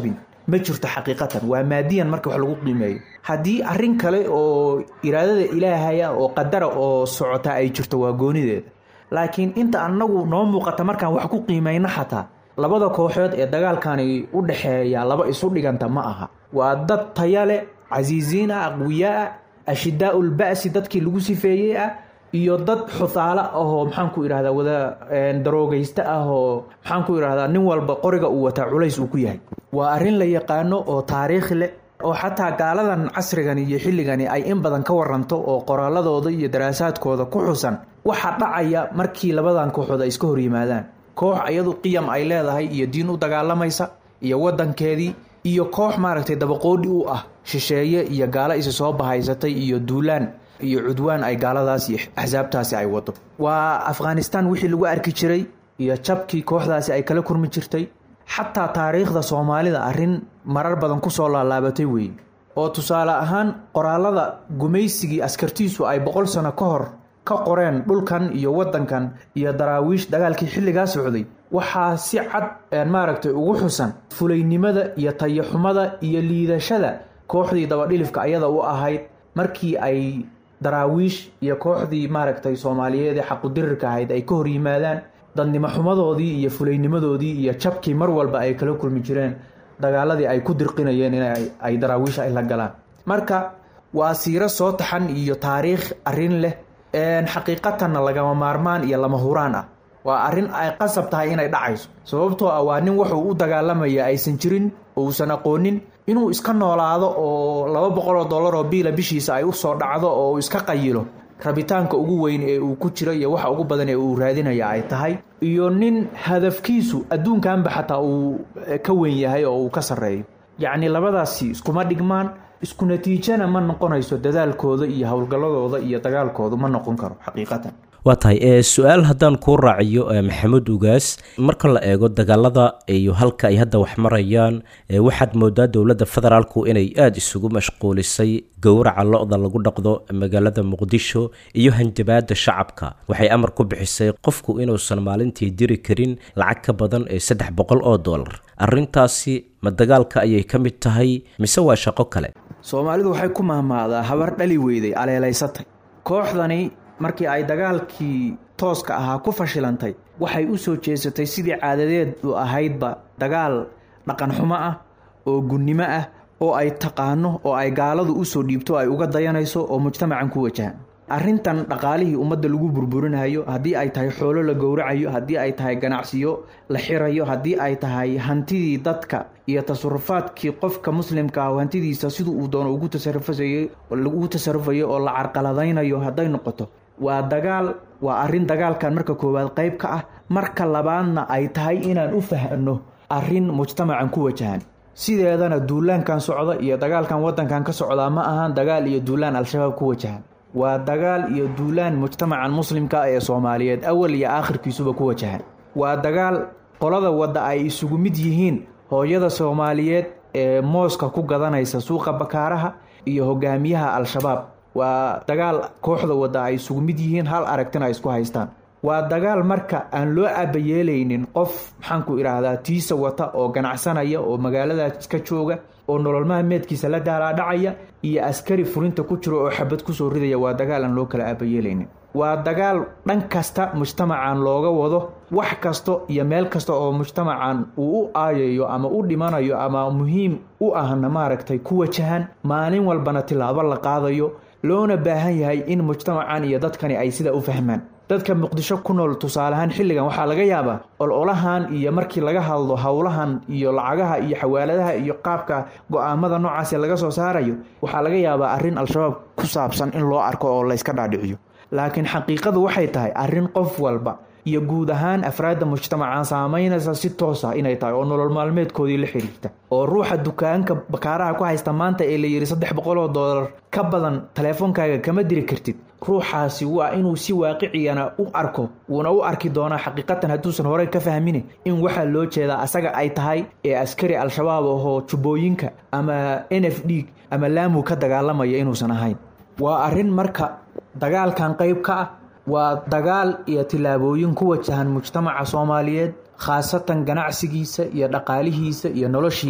ma jirto xaqiiqatan, waa maadiyan marka wax lagu qiimeeyo. haddii arrin kale oo iraadada ilaahaya oo qadara oo socota ay jirto waa goonideeda, laakiin inta annagu noo muuqata markaan wax ku qiimayno xataa labada kooxood ee dagaalkani u dhexeeya laba isu dhiganta ma aha. waa dad tayale, casiisiin ah, aqwiyaa, ashidaa'ul ba'si dadkii lagu sifeeyey ah, iyo dad xusaalo ahoo maxaan ku idhahdaa wada daroogaysta ah oo maxaan ku idhahdaa nin walba qoriga uu wataa culays uu ku yahay. waa arrin la yaqaano oo taariikh leh oo xataa gaaladan casrigan iyo xilligani ay in badan ka waranto oo qoraaladooda iyo daraasaadkooda ku xusan waxa dhacaya markii labadan kooxood ay iska hor yimaadaan. koox iyadu qiyam ay leedahay iyo diin u dagaalamaysa iyo wadankeedii, iyo koox maaragtay dabaqoodhi u ah shisheeye iyo gaalo isa soo bahaysatay iyo duulaan iyo cudwaan ay gaaladaas iyo axsaabtaasi ay wado. waa Afghanistan wixii lagu arki jiray iyo jabkii kooxdaasi ay kala kurmi jirtay. xataa taariikhda Soomaalida arrin marar badan ku soo laalaabatay weey, oo tusaale ahaan qoraalada gumaysigii askartiisu ay boqol sano ka hor ka qoreen dhulkan iyo wadankan iyo daraawiish dagaalkii xilligaa socday, waxaa si cad maaragtay ugu xusan fulaynimada iyo tayaxumada iyo liidashada kooxdii dabadhilifka ayada u ahayd markii ay daraawiish iyo kooxdii maaragtay Soomaaliyeed ee xaqudirirka ahayd ay ka hor yimaadaan. dadnimo xumadoodii iyo fulaynimadoodii iyo jabkii mar walba ay kala kulmi jireen dagaaladii ay ku dirqinayeen in ay daraawiish ay la galaan. marka waa siiro soo taxan iyo taariikh arrin leh, xaqiiqatanna lagama maarmaan iyo lama huraan ah. waa arrin ay qasab tahay inay dhacayso, sababtoo ah waa nin wuxuu u dagaalamaya aysan jirin oo uusan aqoonin, inuu iska noolaado oo laba boqol oo dollar oo biila bishiisa ay u soo dhacdo oo uu iska qayilo rabitaanka ugu weyn ee uu ku jiro iyo waxa ugu badan ee uu raadinaya ay tahay, iyo nin hadafkiisu adduunkanba xataa uu ka weyn yahay oo uu ka sarreeyo. yacni labadaasi iskuma dhigmaan, isku natiijana ma noqonayso dadaalkooda iyo howlgalladooda iyo dagaalkooda ma noqon karo xaqiiqatan. waa tahay ee su-aal haddaan kuu raaciyo maxamed ugaas, marka la eego dagaalada iyo halka ay hadda wax marayaan, waxaad moodaa dowladda federaalku inay aada isugu mashquulisay gowraca lo-da lagu dhaqdo magaalada muqdisho iyo hanjabaada shacabka. waxay amar ku bixisay qofku inuusan maalintii diri karin lacag ka badan ee saddex boqol oo dollar. arrintaasi ma dagaalka ayay ka mid tahay mise waa shaqo kale? Soomaalidu waxay ku mahmaadaa habar dhali weyday aleelaysatay. kooxdani markii ay dagaalkii tooska ahaa ku fashilantay waxay u soo jeesatay sidii caadadeed u ahaydba dagaal dhaqan xumo ah oo gunnimo ah oo ay taqaano oo ay gaaladu u soo dhiibto ay uga dayanayso oo mujtamacan ku wajahan. arrintan dhaqaalihii ummadda lagu burburinayo, haddii ay tahay xoolo la gowracayo, haddii ay tahay ganacsiyo la xirayo, haddii ay tahay hantidii dadka iyo tasarufaadkii qofka muslimka ah hantidiisa siduu uu doono ugu tasarufayay lagu tasarufayo oo la carqaladaynayo hadday noqoto, waa dagaal. waa arrin dagaalkan marka koowaad qayb ka ah. marka labaadna ay tahay inaan u fahanno arrin mujtamacan ku wajahan. sideedana duulaankan socda iyo dagaalkan wadankan ka socdaa ma ahan dagaal iyo duulaan al-shabaab ku wajahan, waa dagaal iyo duulaan mujtamacan muslimka ee Soomaaliyeed awal iyo aakhirkiisuba ku wajahan. waa dagaal qolada wadda ay isugu mid yihiin hooyada Soomaaliyeed ee mooska ku gadanaysa suuqa bakaaraha iyo hogaamiyaha al-shabaab. waa dagaal kooxda wadda ay isugu mid yihiin, hal aragtina ay isku haystaan. waa dagaal marka aan loo abayeelaynin qof maxaan ku idhaahdaa tiisa wata oo ganacsanaya oo magaaladaas ka jooga oo nolol maalmeedkiisa la daalaadhacaya iyo askari fulinta ku jiro oo xabad ku soo ridaya. waa dagaal aan loo kala abayeelaynin. waa dagaal dhan kasta mujtamacan looga wado, wax kasta iyo meel kasta oo mujtamacan uu u aayayo ama u dhimanayo ama muhiim u ahna maaragtay ku wajahan. maalin walbana tilaabo la qaadayo, loona baahan yahay in mujtamacan iyo dadkani ay sida u fahmaan. dadka muqdisho ku nool tusaalahaan xilligan waxaa laga yaabaa ololahan iyo markii laga hadlo howlahan iyo lacagaha iyo xawaaladaha iyo qaabka go'aamada noocaas laga soo saarayo, waxaa laga yaabaa arrin al-shabaab ku saabsan in loo arko oo la iska dhaadhiciyo. laakiin xaqiiqadu waxay tahay arrin qof walba iyo guud ahaan afraadda mujtamacan saameynaysa si toos ah inay tahay oo nolol maalmeedkoodii la xiriirta. oo ruuxa dukaanka bakaaraha ku haysta maanta ee la yiri saddex boqol oo dollar ka badan taleefankaaga kama diri kartid, ruuxaasi waa inuu si waaqiciyana u arko, wuuna u arki doonaa xaqiiqatan hadduusan horey ka fahmin in waxa loo jeedaa asaga ay tahay ee askari al-shabaab oo jubbooyinka ama N F D ama laamu ka dagaalamaya inuusan ahayn. waa arrin marka dagaalkan qayb ka ah. waa dagaal iyo tilaabooyin ku wajahan mujtamaca Soomaaliyeed, khaasatan ganacsigiisa iyo dhaqaalihiisa iyo noloshiisa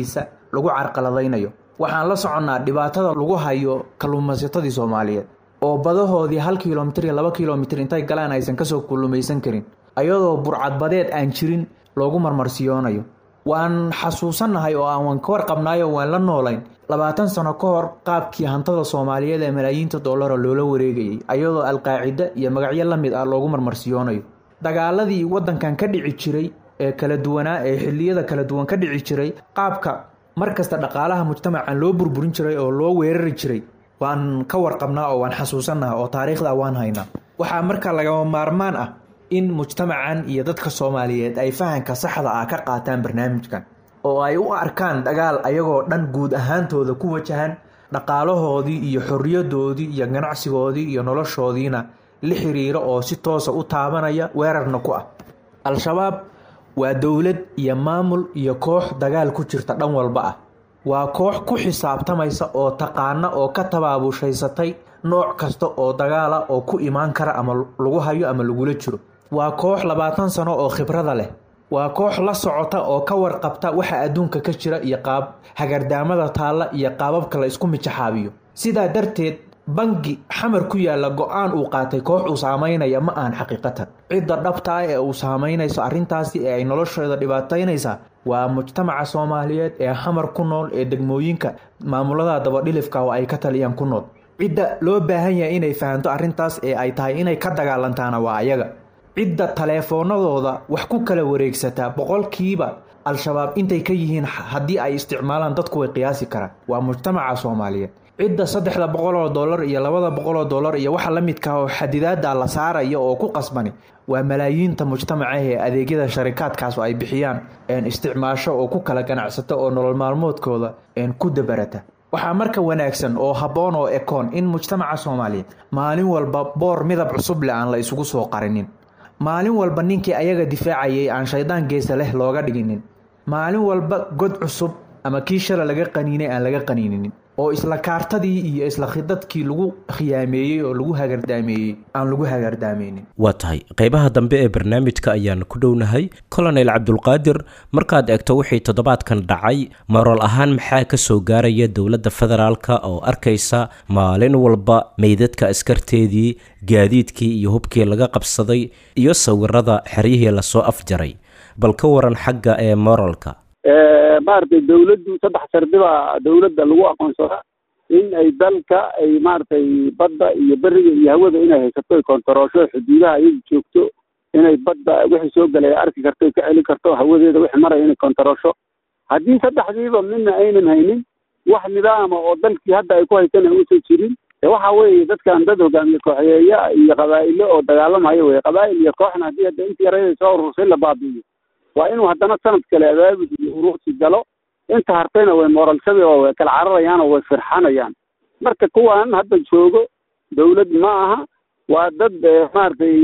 lagu carqaladaynayo. waxaan la soconnaa dhibaatada lagu hayo kalluumaysatadii Soomaaliyeed oo badahoodii hal kiiloomitir iyo laba kiiloomitir intay galaan aysan kasoo kullumaysan karin ayadoo burcadbadeed aan jirin loogu marmarsiyoonayo. waan xasuusanahay oo aan ka warqabnaayo waan la noolayn labaatan sano ka hor qaabkii hantada Soomaaliyeed ee malaayiinta dollar loola wareegayay ayadoo alqaacida iyo magacyo la mid ah loogu marmarsiyoonayo. dagaaladii wadankan ka dhici jiray ee kala duwanaa ee xilliyada kala duwan ka dhici jiray qaabka markasta dhaqaalaha mujtamacan loo burburin jiray oo loo weerari jiray waan ka warqabnaa oo waan xasuusanahay oo taariikhda waan haynaa. waxaa marka laga maarmaan ah in mujtamacan iyo dadka Soomaaliyeed ay fahanka saxda ah ka qaataan barnaamijkan oo ay u arkaan dagaal ayagoo dhan guud ahaantooda ku wajahan dhaqaalahoodii iyo xorriyadoodii iyo ganacsigoodii iyo noloshoodiina la xiriiro oo si toos ah u taabanaya weerarna ku ah. al-shabaab waa dawlad iyo maamul iyo koox dagaal ku jirta dhan walba ah. waa koox ku xisaabtamaysa oo taqaana oo ka tabaabushaystatay nooc kasta oo dagaal ah oo ku imaan kara ama lagu hayo ama lagula jiro. waa koox labaatan sano oo khibrada leh. waa koox la socota oo ka warqabta waxa adduunka ka jira iyo qaab hagardaamada taalla iyo qaababka la isku mijaxaabiyo. sidaa darteed bangi xamar ku yaala go'aan uu qaatay koox uu saameynaya ma aan xaqiiqatan. cidda dhabta ah ee uu saameynayso arrintaasi ee ay noloshooda dhibaataynaysa waa mujtamaca Soomaaliyeed ee xamar ku nool ee degmooyinka maamulada dabadhilifka oo ay ka taliyaan ku nool. cidda loo baahan yahay inay fahanto arrintaas ee ay tahay inay ka dagaalantaana waa ayaga. cidda taleefoonadooda wax ku kala wareegsata boqolkiiba al-shabaab intay ka yihiin haddii ay isticmaalaan dadku way qiyaasi karaan waa mujtamaca Soomaaliyeed. cidda saddexda boqol oo dollar iyo labada boqol oo dollar iyo waxa la midka oo xadidaada la saarayo oo ku qasbani waa malaayiinta mujtamaca ee adeegyada sharikaadkaas oo ay bixiyaan een isticmaasho oo ku kala ganacsato oo nolol maalmoodkooda een ku dabarata. waxaa marka wanaagsan oo habboon oo ekoon in mujtamaca Soomaaliyeed maalin walba boor midab cusub leh aan la isugu soo qarinin. maalin walba ninkii ayaga difaacayay aan shaydaan geesa leh looga dhiginin. maalin walba god cusub ama kii shala laga qaniinay aan laga qaniininin oo isla kaartadii iyo isla khidadkii lagu khiyaameeyey oo lagu hagardaameeyey aan lagu hagardaameynin. waa tahay qaybaha dambe ee barnaamijka ayaan ku dhownahay. colonel cabdulqaadir, markaad eegto wixii toddobaadkan dhacay marool ahaan maxaa ka soo gaaraya dowladda federaalka oo arkaysa maalin walba meydadka askarteedii, gaadiidkii iyo hubkii laga qabsaday iyo sawirada xeryihii lasoo afjaray, bal ka waran xagga ee moralka. maaragtay dawladdu saddex shardiba dawladda lagu aqoonsadaa in ay dalka ay maaragtay badda iyo beriga iyo hawada inay haysato ay kontaroosho xuduudaha iyadu joogto inay badda wixii soo galay arki karto ka celin karto hawadeeda wixii maraya inay kontaroosho. haddii saddexdiiba midna aynan haynin wax nidaama oo dalkii hadda ay ku haysan uusan jirin waxa weeye dadkan dad hogaamiye kooxeeya iyo qabaa'ilo oo dagaalamaya wey. qabaa'il iyo kooxna haddii hadda intii yarayda soo urursay la baabi'iyo waa inuu haddana sanad kale abaabul iyo uruursi galo. inta hartayna way mooralshabi oo way kala cararayaan oo way firxanayaan. marka kuwan hadda joogo dawlad ma aha, waa dad maaragtay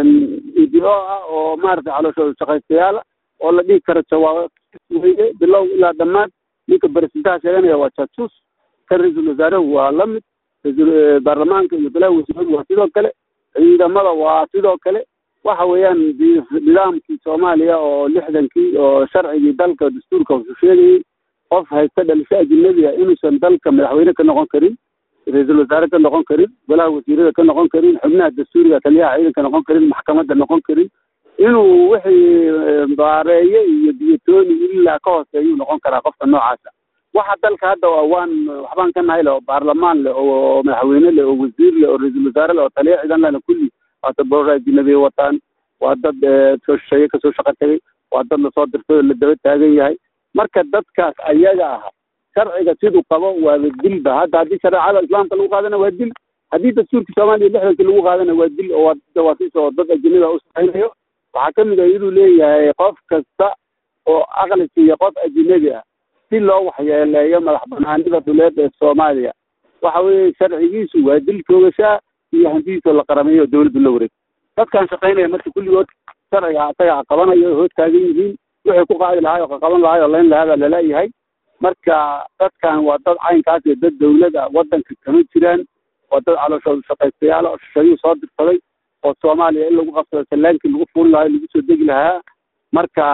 idio ah oo maaragtay calooshooda shaqaystayaal oo la dhihi karo jawaab weye bilow ilaa dhammaad. ninka baresidentaha sheeganaya waa jaajuus, kan ra-iisul wasaaruhu waa la mid, baarlamaanka iyo bilaha wasiiradu waa sidoo kale, ciidamada waa sidoo kale. waxa weeyaan nidaamkii Soomaaliya oo lixdankii oo sharcigii dalka dastuurka wuxuu sheegayay qof haysta dhalisho ajnabi ah inuusan dalka madaxweyne ka noqon karin, ra-iisul wasaare ka noqon karin, golaha wasiirada ka noqon karin, xubnaha dastuuriga taliyaha ciidanka noqon karin, maxkamadda noqon karin. inuu wixii baareeye iyo diyatooni ilaa ka hooseeyuu noqon karaa qofka noocaasa. waxa dalka hadda waan waxbaan ka nahay leh oo baarlamaan leh oo madaxweyne leh oo wasiir leh oo ra-iisul wasaare leh oo taliya ciidan lehna kulli waa dad boor ajnabi wataan, waa dad soo shisheeye kasoo shaqo tagay, waa dad lasoo dirtay oo la daba taagan yahay. marka dadkaas ayaga ah sharciga siduu qabo waa dilba. hadda haddii shareecada islaamka lagu qaadana waa dil, haddii dastuurka Soomaaliya lixdankii lagu qaadana waa dil oo jawaasiis oo dad ajnabi ah u shaqeynayo. waxaa ka mid ah inuu leeyahay qof kasta oo aqli siiya qof ajnabi ah si loo waxyeeleeyo madax banaanida dhuleed ee Soomaaliya. waxa weeye sharcigiisu waa dil toogashaa iyo hantidiisa la qarameeyo dawladdu la wareeg. dadkan shaqeynaya marka kulligood sharciga asaga qabanayo hoos taagan yihiin, wixii ku qaadi lahaa oo qaban lahaa oo leen lahaa la leeyahay. marka dadkan waa dad caynkaas iyo dad dawlad ah wadanka kama jiraan, waa dad calooshooda shaqaystayaal oo shisheeye soo dirsaday oo Soomaaliya in lagu qabsado salaankii lagu fuuli lahaa lagu soo degi lahaa. marka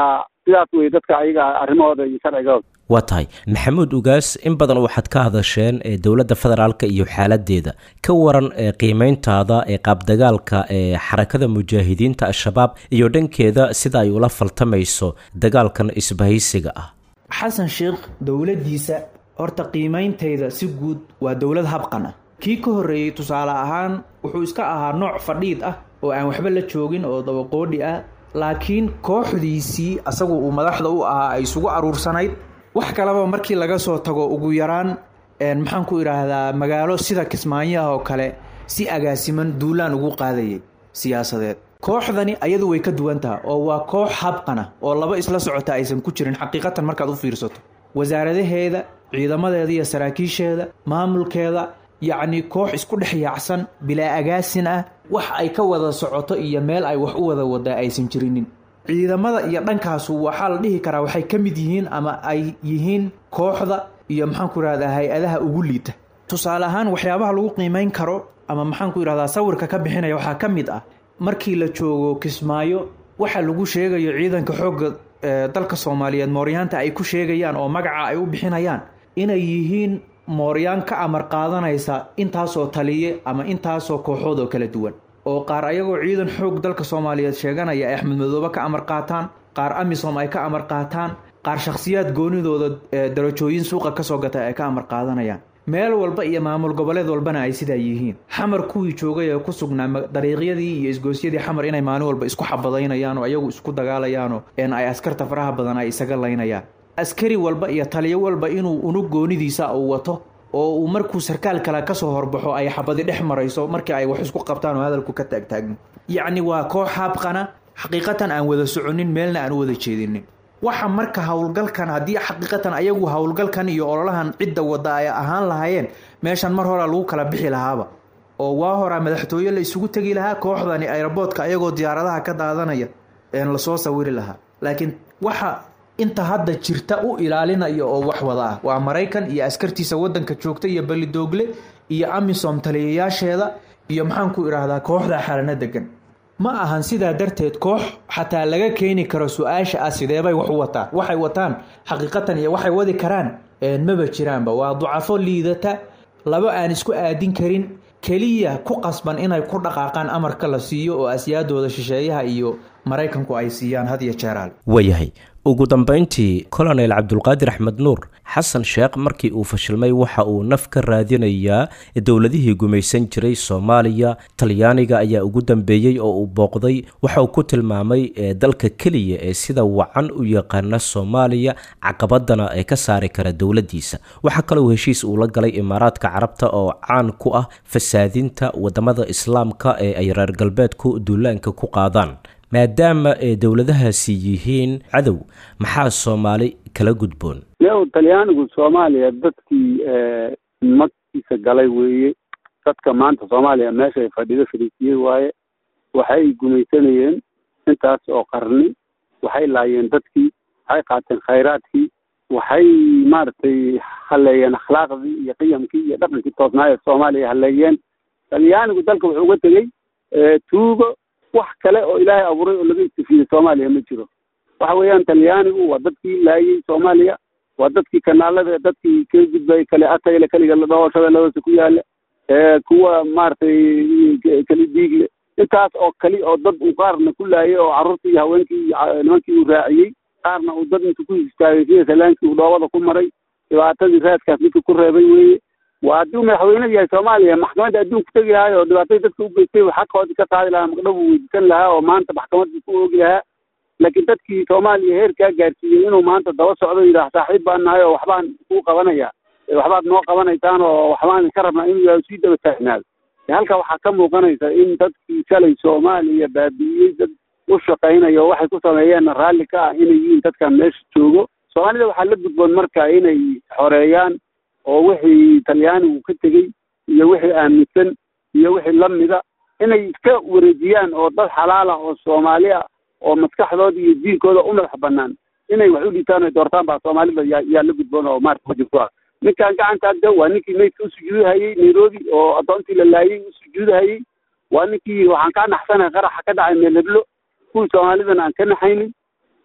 sidaas wey dadka ayaga arrimahooda iyo sharcigooda. waa tahay maxamuud ugaas, in badan waxaad ka hadasheen ee dowladda federaalka iyo xaaladeeda. ka waran ee qiimeyntaada ee qaabdagaalka ee xarakada mujaahidiinta al-shabaab iyo dhankeeda sida ay ula faltamayso dagaalkan isbahaysiga ah. xasan sheekh dowladdiisa horta qiimeyntayda si guud waa dowlad habqan ah. kii ka horreeyey tusaale ahaan wuxuu iska ahaa nooc fadhiid ah oo aan waxba la joogin oo dabaqoodhi ah, laakiin kooxdiisii asagu uu madaxda u ahaa ay isugu aruursanayd. wax kaleba markii laga soo tago ugu yaraan maxaan ku idhaahdaa magaalo sida Kismaayo oo kale si agaasiman duulaan ugu qaadayay siyaasadeed. kooxdani ayadu way ka duwan tahay oo waa koox habqana oo laba isla socota aysan ku jirin xaqiiqatan markaad u fiirsato. wasaaradaheeda, ciidamadeeda iyo saraakiisheeda, maamulkeeda, yacni koox isku dhex yaacsan bilaa agaasin ah, wax ay ka wada socoto iyo meel ay wax u wada wadaa aysan jirinin. ciidamada iyo dhankaasu waxaa la dhihi karaa waxay ka mid yihiin ama ay yihiin kooxda iyo maxaan ku idhahdaa hay-adaha ugu liita. tusaale ahaan waxyaabaha lagu qiimeyn karo ama maxaan ku idhahdaa sawirka ka bixinaya waxaa ka mid ah markii la joogo Kismaayo waxa lagu sheegayo ciidanka xoogga dalka Soomaaliyeed mooryaanta ay ku sheegayaan oo magaca ay u bixinayaan inay yihiin mooryaan ka amar qaadanaysa intaasoo taliye ama intaasoo kooxood oo kala duwan, oo qaar ayagoo ciidan xoog dalka Soomaaliyeed sheeganaya ay Axmed Madoobe ka amar qaataan, qaar Amisom ay ka amar qaataan, qaar shakhsiyaad goonidooda darajooyin suuqa ka soo gatay ay ka amar qaadanayaan. meel walba iyo maamul goboleed walbana ay sidaa yihiin. xamar kuwii joogay ee ku sugnaa dariiqyadii iyo isgoosyadii xamar inay maalin walba isku xabadaynayaan oo ayagu isku dagaalayaan oo ay askarta faraha badan ay isaga laynayaan. askari walba iyo taliyo walba inuu unug goonidiisa uu wato oo uu markuu sarkaal kale ka soo horbaxo ay xabadi dhex marayso markii ay wax isku qabtaan oo hadalku ka taagtaagno. yacni waa koox habqana xaqiiqatan aan wada soconin, meelna aan u wada jeedinin. waxa marka howlgalkan haddii xaqiiqatan ayagu howlgalkan iyo ololahan cidda wada ay ahaan lahaayeen meeshan mar hore lagu kala bixi lahaaba oo waa hore madaxtooye la isugu tagi lahaa, kooxdani aeroboortka ayagoo diyaaradaha ka daadanaya een la soo sawiri lahaa. laakiin waxa inta hadda jirta u ilaalinayo oo wax wada ah waa Mareykan iyo askartiisa wadanka joogta iyo Balidoogle iyo Amisom taliyayaasheeda iyo maxaan ku idhaahdaa kooxda xalana degan. ma ahan sidaa darteed koox xataa laga keeni karo su-aasha ah sideebay wax u wataan. waxay wataan xaqiiqatan iyo waxay wadi karaan maba jiraanba. waa ducafo liidata, laba aan isku aadin karin, keliya ku qasban inay ku dhaqaaqaan amarka la siiyo oo asyaadooda shisheeyaha iyo Mareykanku ay siiyaan had iyo jeeraal. wayahay ugu dambeyntii colonel cabdulqaadir axmed nuur, xasan sheekh markii uu fashilmay waxa uu naf ka raadinayaa dowladihii gumaysan jiray Soomaaliya. Talyaaniga ayaa ugu dambeeyey oo uu booqday. waxa uu ku tilmaamay dalka keliya ee sida wacan u yaqaana Soomaaliya caqabadana ee ka saari kara dowladiisa. waxa kale uu heshiis uu la galay Imaaraadka Carabta oo caan ku ah fasaadinta wadamada Islaamka ee ay reer galbeedku duulaanka ku qaadaan. maadaama ay dowladahaasi yihiin cadow, maxaa Soomaali kala gudboon? yow Talyaanigu Soomaaliya dadkii magtiisa galay weeye. dadka maanta Soomaaliya meesha ay fadhido fariisiyey waaye. waxay gumaysanayeen intaas oo qarni, waxay laayeen dadkii, waxay qaateen khayraadkii, waxay maaragtay haleeyeen akhlaaqdii iyo qiyamkii iyo dhaqankii toosnaa ee Soomaaliya haleeyeen. Talyaanigu dalka wuxuu uga tegey tuugo, wax kale oo ilaahay abuuray oo laga istifiyey Soomaaliya ma jiro. waxa weeyaan Talyaanigu waa dadkii laayay Soomaaliya, waa dadkii kanaalada dadkii ka gudbay kale atayla kaliga la dhaho shabeellada ku yaala ee kuwa maartay kali diigle intaas oo kali oo dad u qaarna ku laayay oo carruurtii iyo haweenkii nimankii u raaciyay, qaarna uu dad inta ku istaagay sida salaankii uu dhoobada ku maray. dhibaatadii raadkaas midka ku reebay weeye. waa hadduu madaxweyne yahay Soomaaliya maxkamadda adduunka tagi lahaa oo dhibaatay dadka u geystay xaqooda ka qaadi lahaa, magdhow weydiisan lahaa oo maanta maxkamadda ku oogi lahaa. laakiin dadkii Soomaaliya heerkaa gaarsiiyey inuu maanta daba socdo yidhaah saaxiib baan nahay oo waxbaan kuu qabanaya, waxbaad noo qabanaysaan oo waxbaan ka rabnaa inuu sii daba taagnaado. halka waxaa ka muuqanaysa in dadkii shalay Soomaaliya baabi'iyey dad u shaqaynayo waxay ku sameeyeen raalli ka ah inay yihiin dadkan meesha joogo. Soomaalida waxaa la gudboon marka inay xoreeyaan oo wixii Talyaanigu ka tegey iyo wixii aaminsan iyo wixii lamida inay iska wareejiyaan oo dad xalaal ah oo Soomaali ah oo maskaxdooda iyo diinkooda u madax bannaan inay wax u dhitaan oo doortaan baa Soomaalida yaa la gudboon oo maarka wajibku ah. ninkaan gacanta hadda waa ninkii meydka u sujuudahayey Nairobi oo adoontii la laayay u sujuudahayey. waa ninkii waxaan ka naxsanahay qaraxa ka dhacay meel heblo kuwii Soomaalidana aan ka naxaynin.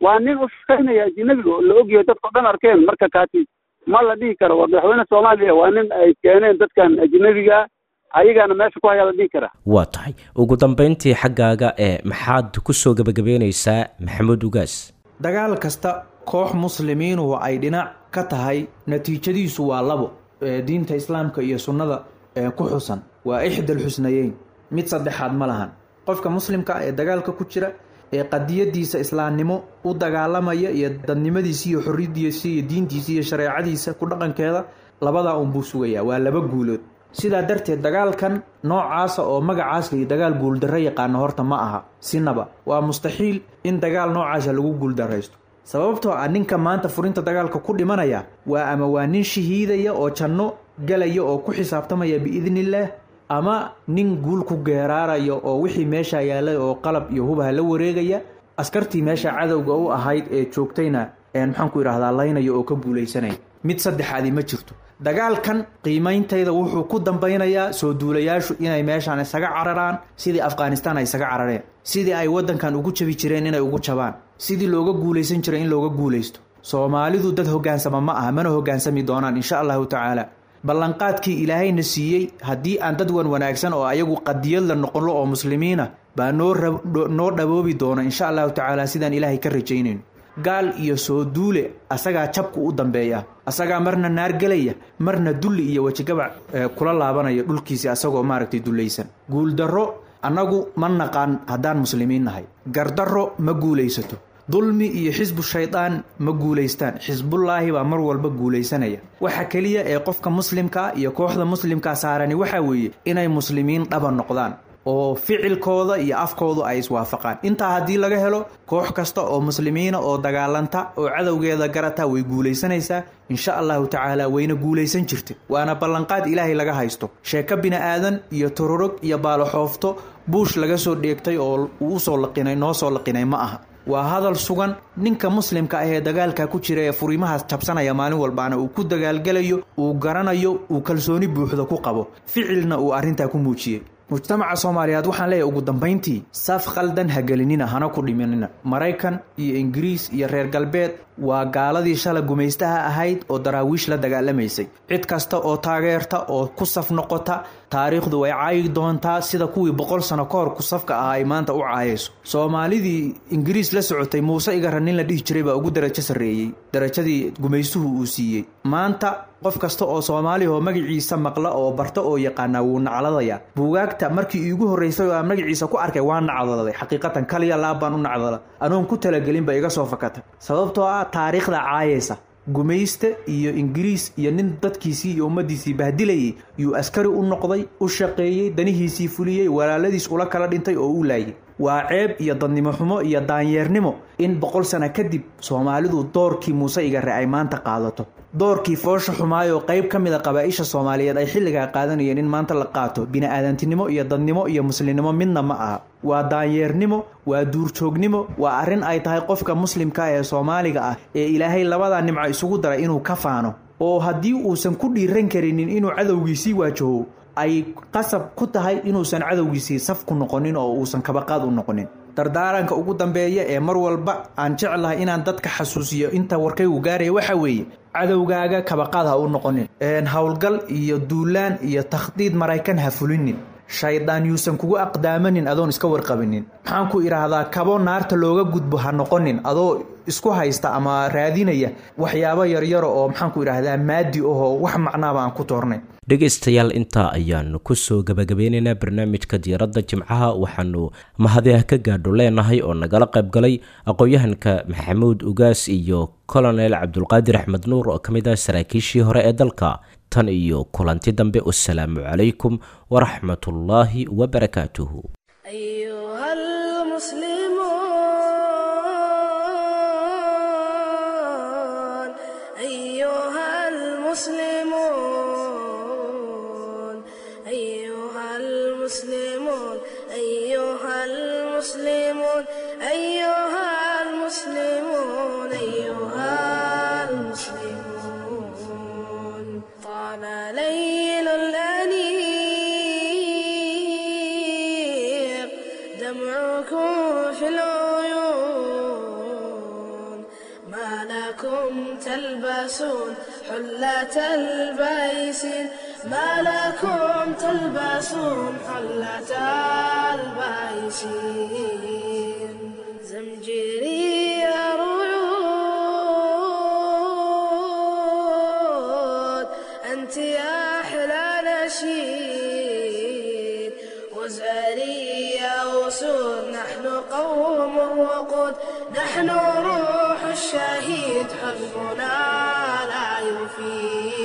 waa nin u shaqaynaya ajnabiga oo la ogyahay dadka dhan arkeen. marka kaati ma la dhihi karo waa madaxweyne Soomaaliya, waa nin ay keeneen dadkan ajnabiga ayagana meesha ku haya la dhihi karaa. waa tahay ugu dambeyntii xaggaaga ee maxaad ku soo gabagabeynaysaa Maxamuud Ugaas? dagaal kasta koox muslimiinu ay dhinac ka tahay natiijadiisu waa labo, diinta islaamka iyo sunnada ku xusan waa ixdal xusnayeyn, mid saddexaad ma lahan. qofka muslimka ee dagaalka ku jira ee qadiyadiisa islaamnimo u dagaalamaya iyo dadnimadiisa iyo xorriyadiisa iyo diintiisa iyo shareecadiisa ku dhaqankeeda labadaa un buu sugayaa, waa laba guulood. sidaa darteed dagaalkan noocaasa oo magacaas iyo dagaal guuldarro yaqaano horta ma aha sinaba, waa mustaxiil in dagaal noocaasa lagu guuldarraysto. sababtoo ah ninka maanta furinta dagaalka ku dhimanaya waa ama waa nin shahiidaya oo janno galaya oo ku xisaabtamaya biidnillaah, ama nin guul ku geeraaraya oo wixii meesha yaalay oo qalab iyo hubaha la wareegaya, askartii meesha cadowga u ahayd ee joogtayna maxaan ku idhaahdaa laynaya oo ka guulaysanaya. mid saddexaadi ma jirto. dagaalkan qiimeyntayda wuxuu ku dambaynayaa soo duulayaashu inay meeshaan isaga cararaan sidii Afghanistan ay isaga carareen, sidii ay waddankan ugu jabi jireen inay ugu jabaan, sidii looga guulaysan jiray in looga guulaysto. Soomaalidu dad hoggaansama ma aha, mana hoggaansami doonaan insha Allahu tacaala. ballanqaadkii ilaahayna siiyey haddii aan dad wan wanaagsan oo ayagu qadiyad la noqono oo muslimiina baa noo noo dhaboobi doona insha Allahu tacaala sidaan ilaahay ka rajaynayno. gaal iyo soo duule asagaa jabku u dambeeya, asagaa marna naar gelaya marna dulli iyo wajigabac kula laabanaya dhulkiisi asagoo maaragtay dulaysan. guuldarro annagu ma naqaan haddaan muslimiin nahay, gardarro ma guulaysato, dulmi iyo xisbu shaydaan ma guulaystaan, xisbullaahi baa mar walba guulaysanaya. waxa kaliya ee qofka muslimka iyo kooxda muslimka saarani waxa weeye inay muslimiin dhaba noqdaan oo ficilkooda iyo afkooda ay iswaafaqaan. intaa haddii laga helo koox kasta oo muslimiina oo dagaalanta oo cadowgeeda garata way guulaysanaysaa insha Allahu tacaala, wayna guulaysan jirtay. waana ballanqaad ilaahay laga haysto. sheeko bini aadan iyo tororog iyo baaloxoofto buush laga soo dheegtay oo uu soo laqinay noo soo laqinay ma aha, waa hadal sugan. ninka muslimka ah ee dagaalka ku jira ee furimahaas jabsanaya maalin walbaana uu ku dagaalgalayo, uu garanayo, uu kalsooni buuxda ku qabo, ficilna uu arrintaa ku muujiyey. mujtamaca Soomaaliyeed waxaan leeyahay ugu dambeyntii saf qaldan ha gelinina, hana ku dhimanina. Maraykan iyo Ingiriis iyo reer galbeed waa gaaladii shala gumaystaha ahayd oo daraawiish la dagaalamaysay. cid kasta oo taageerta oo ku saf noqota taariikhdu way caayi doontaa sida kuwii boqol sano ka hor ku safka ah ay maanta u caayayso. Soomaalidii Ingiriis la socotay Muuse Igara nin la dhihi jiray baa ugu darajo sareeyay, darajadii gumaystuhu uu siiyey. maanta qof kasta oo Soomaali oo magaciisa maqla oo barta oo yaqaana wuu nacladaya. buugaagta markii iigu horeysay oo magaciisa ku arkay waan nacdaladay, xaqiiqatan kaliya laabaan u nacdala anoon ku talagelin ba iga soo fakata, sababtoo ah taariikhda caayaysa. gumaysta iyo Ingiriis iyo nin dadkiisii iyo ummadiisii bahdilayay yuu askari u noqday, u shaqeeyay, danihiisii fuliyay, walaaladiis ula kala dhintay oo u laayay. waa ceeb iyo dadnimo xumo iyo daanyeernimo in boqol sano kadib Soomaalidu doorkii Muuse Igara ay maanta qaadato, doorkii foosha xumaayo qayb ka mid ah qabaa'isha Soomaaliyeed ay xilliga qaadanayeen in maanta la qaato. bini'aadantinimo iyo dadnimo iyo muslimnimo midna ma aha, waa daanyeernimo, waa duurjoognimo, waa arrin ay tahay qofka muslimka ee Soomaaliga ah ee Ilaahay labada nimco isugu daray inuu ka faano, oo haddii uusan ku dhiiran karinin inuu cadowgiisii waajaho ay qasab ku tahay inuusan cadowgiisii saf ku noqonin oo uusan kabaqaad u noqonin. dardaaranka ugu dambeeya ee mar walba aan jeclahay inaan dadka xasuusiyo inta warkaygu gaaraya waxa weeye cadowgaaga kabaqaad ha u noqonin, howlgal iyo duulaan iyo takhdiid Maraykan ha fulinin, shaydaan yuusan kugu aqdaamanin adoon iska warqabinin. maxaan ku idhaahdaa kabo naarta looga gudbo ha noqonin adoo isku haysta ama raadinaya waxyaabo yaryar oo maxaan ku idhaahdaa maadi oo wax macnaaba aan ku toornay. dhegaystayaal intaa ayaanu kusoo gabagabeynaynaa barnaamijka diiradda jimcaha. waxaanu mahadiah ka gaadho leenahay oo nagala qayb galay aqoon-yahanka Maxamuud Ugaas iyo colonel Cabdulqaadir Axmed Nuur oo ka mid ah saraakiishii hore ee dalka. tan iyo kulanti dambe, wassalaamu calaykum waraxmatullaahi wabarakaatuhu. أيها المسلمون أيها المسلمون أيها المسلمون أيها المسلمون أيها المسلمون أيها المسلمون طال ليل الأنيق حلة البيسين ما لكم تلبسون حلة البيسين زمجري رعود أنت يا أحلى نشيد وزاري يا أسود نحن قوم الوقود نحن روح الشهيد حزبنا لا يفيد